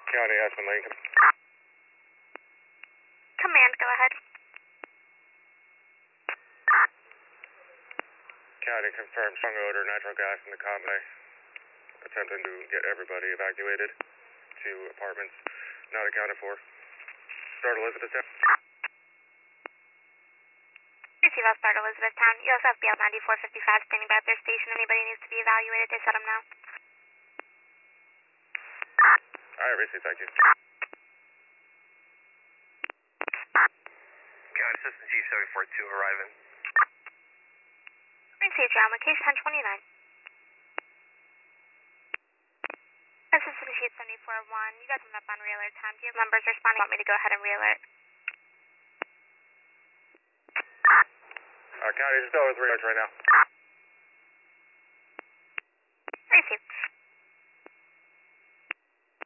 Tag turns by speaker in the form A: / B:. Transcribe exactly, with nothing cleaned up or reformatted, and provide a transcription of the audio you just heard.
A: County, Aspen Lincoln.
B: Command, go ahead.
A: County confirmed strong odor, natural gas in the common. Attempting to get everybody evacuated to apartments not accounted for. Start Elizabethtown.
B: Receive out, start Elizabethtown. U S F B L ninety-four fifty-five standing by at their station. Anybody needs to be evaluated, they set them now.
A: Alright, receive, thank you.
C: County Assistant Chief seventy-four two arriving.
B: Receive your location ten twenty-nine. Assistant Chief seventy-four one, you guys are up on re-alert time. Do you have members responding? Want me to go ahead and re-alert?
A: Uh, County, just go with re-alert right now.